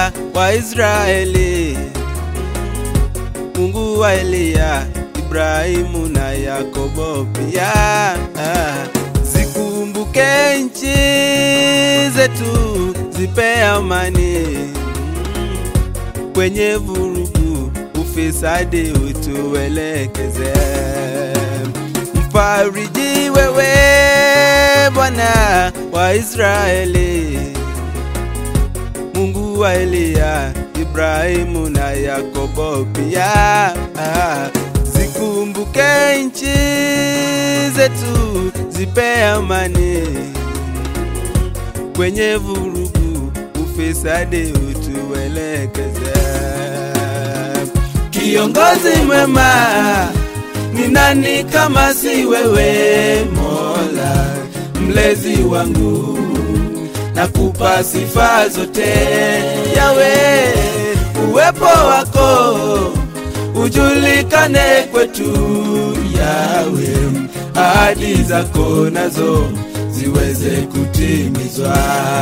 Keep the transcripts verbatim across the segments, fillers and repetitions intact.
wa Israeli, Mungu wa Elia, Ibrahimu na Yakobo pia. Zikumbuke nchi zetu, zipe amani. Kwenye vurugu, ufisadi utuelekeze. Mfariji wewe Bwana wa Israeli, Mungu wa Elia, Ibrahimu na Yakobo pia. Zikumbuke nchi zetu, zipe amani. Kwenye vurugu, ufisadi utuelekeze. Kiongozi mwema ni nani kama si wewe Mola, mlezi wangu, nakupa sifa zote Yawe. Uwepo wako ujulikane kwetu Yawe, ahadi zako nazo ziweze kutimizwa.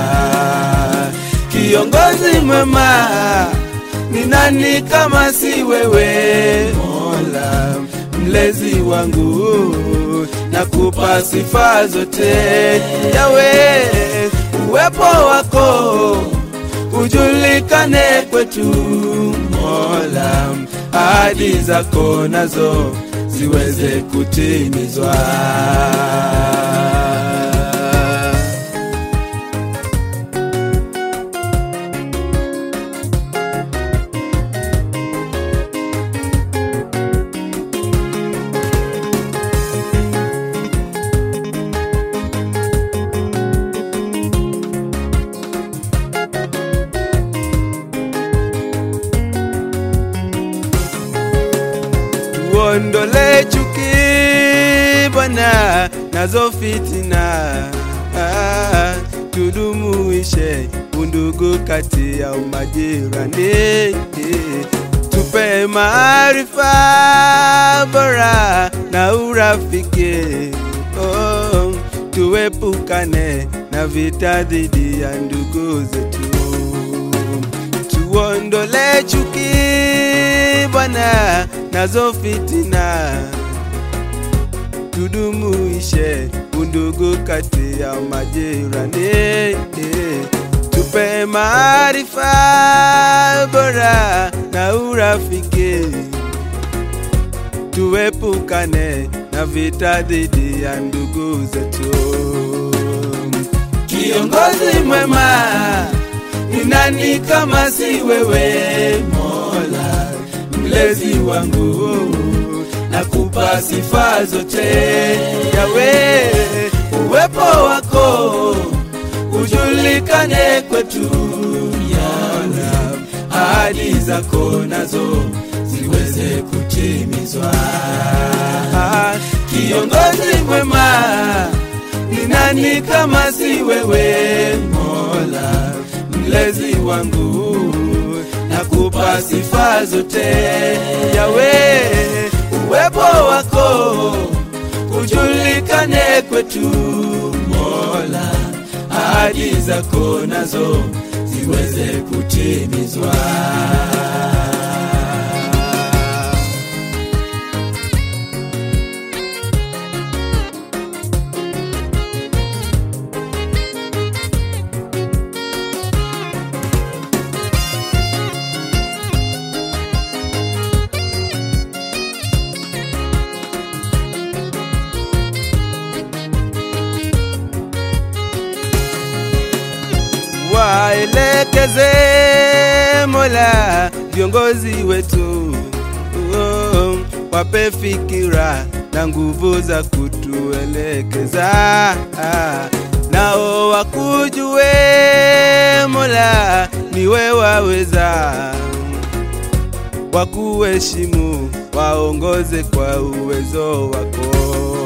Kiongozi mwema ni nani kama si wewe Mola, mlezi wangu, nakupa sifa zote Yawe. Uwepo wako ujulikane kwetu Mola, ahadi zako nazo ziweze kutimizwa. Ondole chuki Bwana nazo fitina, ah, tudumuishe undugu kati ya majirani. Tupe maarifa bora na urafiki, oh, tuepukane na vita dhidi ya ndugu zetu. Tuondole chuki Bwana nazo fitina, tudumuishe undugu kati ya majirani. Tupe maarifa bora na urafiki, tuepukane na vita dhidi ya ndugu zetu. Kiongozi mwema ni nani kama si wewe Mola, mlezi wangu, nakupa sifa zote Yawe. Uwepo wako ujulikane kwetu Mola, ahadi zako nazo ziweze kutimizwa. Kiongozi mwema ni nani kama si wewe Mola, mlezi wangu, nakupa sifa zote Yawe. Uwepo wako ujulikane kwetu Mola, ahadi zako nazo ziweze kutimizwa. Waelekeze Mola viongozi wetu, oh, wape fikira na nguvu za kutuelekeza. Ah, nao wakujue Mola, niwe waweza, wakuheshimu, waongoze kwa uwezo wako.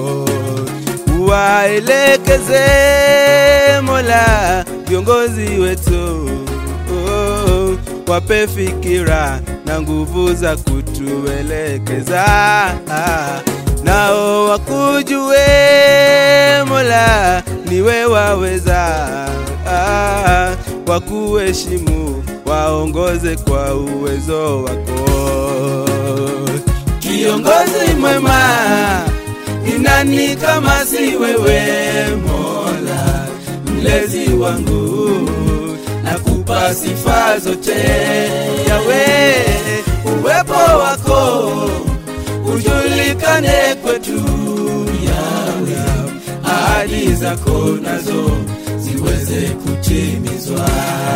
Waelekeze Mola viongozi wetu, oh, wape fikira na nguvu za kutuelekeza. Ah, nao wakujue Mola, niwe waweza, ah, wakuheshimu, wao waongoze kwa uwezo wako. Kiongozi mwema, ni nani kama si wewe Mola? Mlezi wangu, nakupa sifa zote Yawe. Uwepo wako ujulikane kwetu Yawe, ahadi zako nazo ziweze kutimizwa.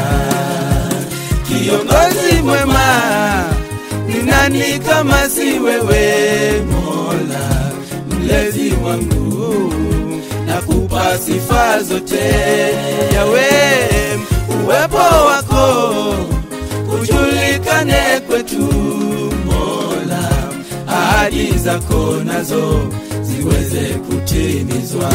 Kiongozi mwema, ni nani kama si wewe Mola? Mlezi wangu, nakupa sifa zote Yawe. Uwepo wako ujulikane kwetu Mola, ahadi zako nazo ziweze kutimizwa.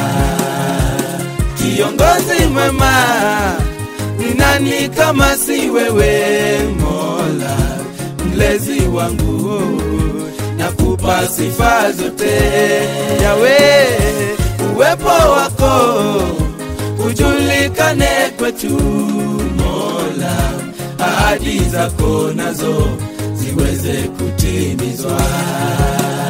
Kiongozi mwema, ni nani kama si wewe Mola? Mlezi wangu, nakupa sifa zote Yawe. Uwepo wako ujulikane kwetu Mola, ahadi zako nazo ziweze kutimizwa.